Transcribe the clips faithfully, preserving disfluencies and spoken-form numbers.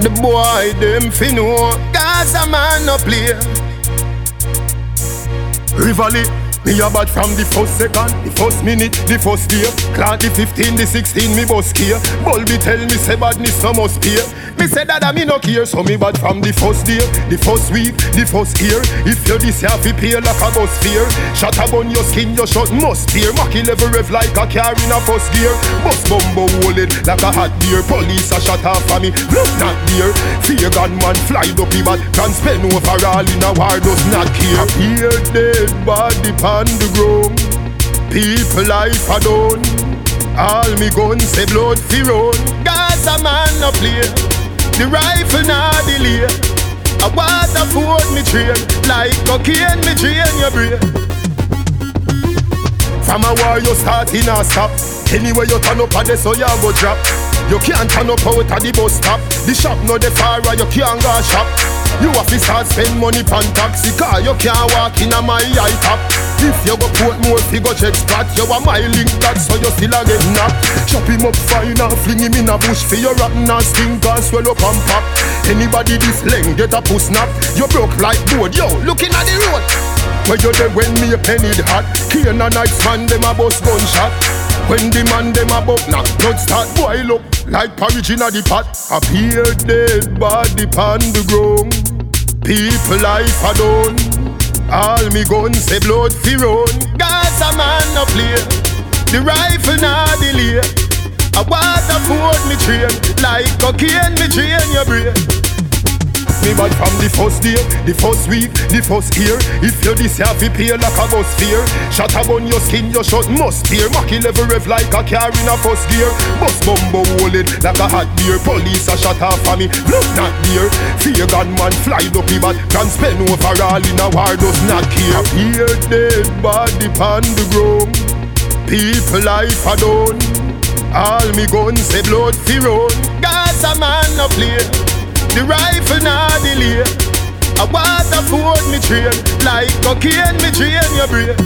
The boy them fi know Gaza man no play. Rivali, me a bad from the first second, the first minute, the first year. Clock the fifteen, the sixteen, me bus care. Bulby tell me say badness no must pay. Me say that I me no care, so me bad from the first day, the first week, the first year. If you this half you pay like a bus fear. Shut up on your skin, your shot must tear. Maki level rev like a car in a first gear. Bus bumbo hold it like a hot beer. Police a shut off for me, look not dear. Fear gunman fly up the bat. Can spend overall in a war does not care. Here dead body pan the ground. People life a done. All me guns say blood fi run. Gaza man no play. The rifle nah delay. I water food me train. Like cocaine me drain your brain. From a war you start in a stop. Anyway you turn up a day so you go drop. You can't turn up out at the bus stop. The shop no the far you can't go shop. You have to start spend money pan taxi car. You can't walk in a my high top. If you go put more fi go check spot. You a my link that so you still a get knocked. Chop him up fine and fling him in a bush. For your rotten and stink and swell up and pop. Anybody this length get a puss snap. You broke like board, yo, looking at the road. Where you there when me a penny hot. Kane and Nights man them a bust gunshot. When the man them a buck knock, blood start boil up like porridge in a the pot. Appear dead body pan the ground. People life a done. All me guns say blood fi run. Gaza man no play. The rifle nah delay. I water food me train. Like cocaine me drain your brain. Me bad from the first day, the first week, the first year. If you this half you pay like a bus fear. Shut up on your skin, your shot must tear. Maki level rev like a car in a first gear. Bus bumbo hold it like a hot beer. Police a shut off for me, look not dear. Fear gunman fly up the bat. Can spend overall in a war does not care. Here dead body pan the ground. People life a done. All me guns say blood fi run. Gaza man no play. The rifle nah delay. I water food me train. Like cocaine me drain your brain.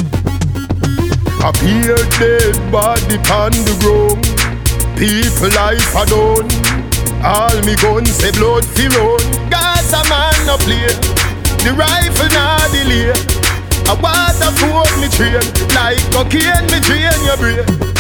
Appear dead body pan the ground. People life a done. All me guns say blood fi run. Gaza man no play. The rifle nah delay. I water food me train. Like cocaine me drain your brain.